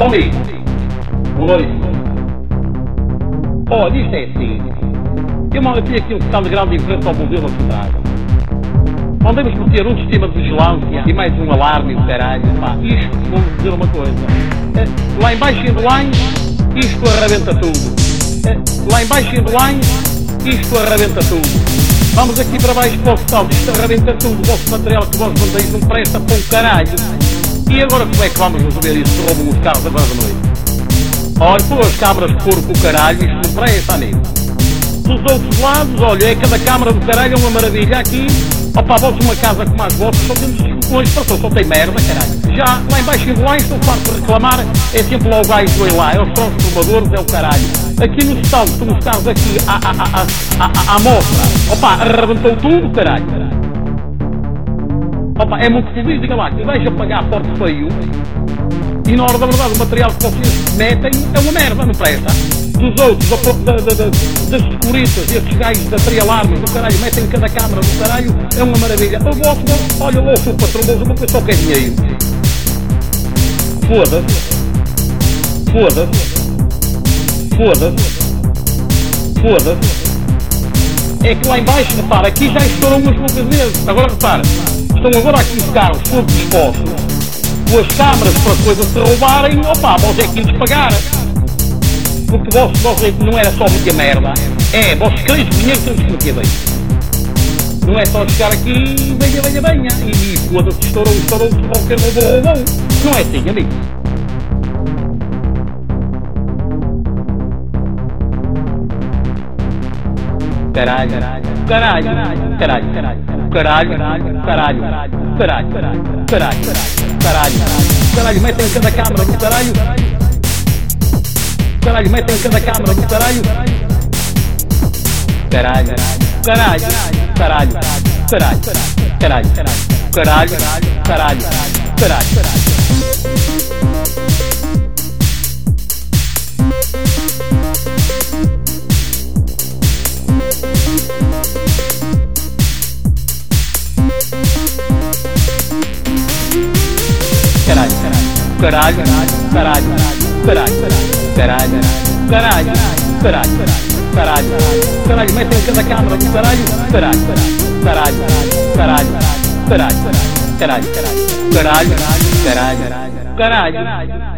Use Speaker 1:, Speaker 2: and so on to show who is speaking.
Speaker 1: Amigo, boa noite. Olha, isto é assim. Eu tinha aqui um telegrama de frente ao modelo da cidade. Mandamos meter um sistema de vigilância e mais um alarme e o caralho. Pá, isto, vamos dizer uma coisa. Lá embaixo em Belém, isto arrebenta tudo. Lá embaixo em Belém, isto arrebenta tudo. Vamos aqui para baixo para o hospital, isto arrebenta tudo. O vosso material que vós mandeis não presta para um caralho. E agora como é que vamos resolver isso se roubam os carros agora da noite? Olha, por as câmaras de porco o caralho, isto não presta, amigo. Dos outros lados, olha, é cada câmara do caralho é uma maravilha. Aqui, opa, votos uma casa como as vossas, só temos discussões, só tem merda, caralho. Já lá embaixo em Belém, estou farto de reclamar, é sempre lá o gajo do lá, é os transformadores, é o caralho. Aqui no estado, estão os carros aqui à mostra, opa, arrebentou tudo, caralho. Opa, é muito feliz, diga lá, que vais a pagar forte feio e na hora da verdade o material que vocês metem é uma merda, não presta. Dos outros, das securitas, estes gajos da trialarme do caralho, metem cada câmara do caralho, é uma maravilha. O vosso, olha lá o seu patrão, uma coisa só quer dinheiro. Foda-se. É que lá em baixo, repara, aqui já estouram umas poucas vezes. Agora repara, estão agora aqui os carros todos expostos, com as câmaras para as coisas se roubarem, opa, vós é que lhes pagar. Porque vós não era só muita merda. É, vós quereis dinheiro que temos que meter bem. Não é só chegar aqui e venha. E foda-se, estourou, qualquer roubou. Não é assim, amigo. Caralho, metem cada câmara no caralho. Caralho, metem cada câmara no caralho. Caralho. Caralho, metem cada câmara no caralho. Caralho.